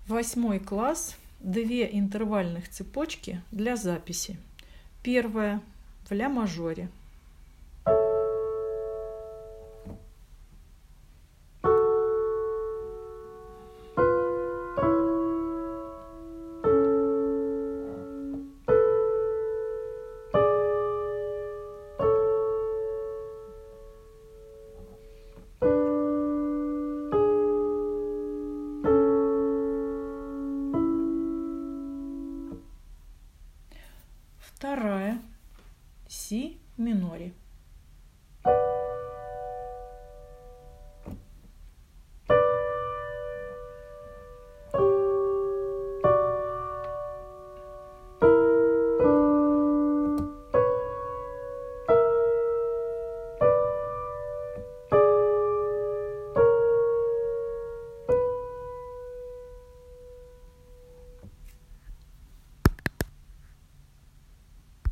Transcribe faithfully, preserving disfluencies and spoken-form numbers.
Восьмой класс. Две интервальных цепочки для записи. Первая в ля мажоре. Вторая си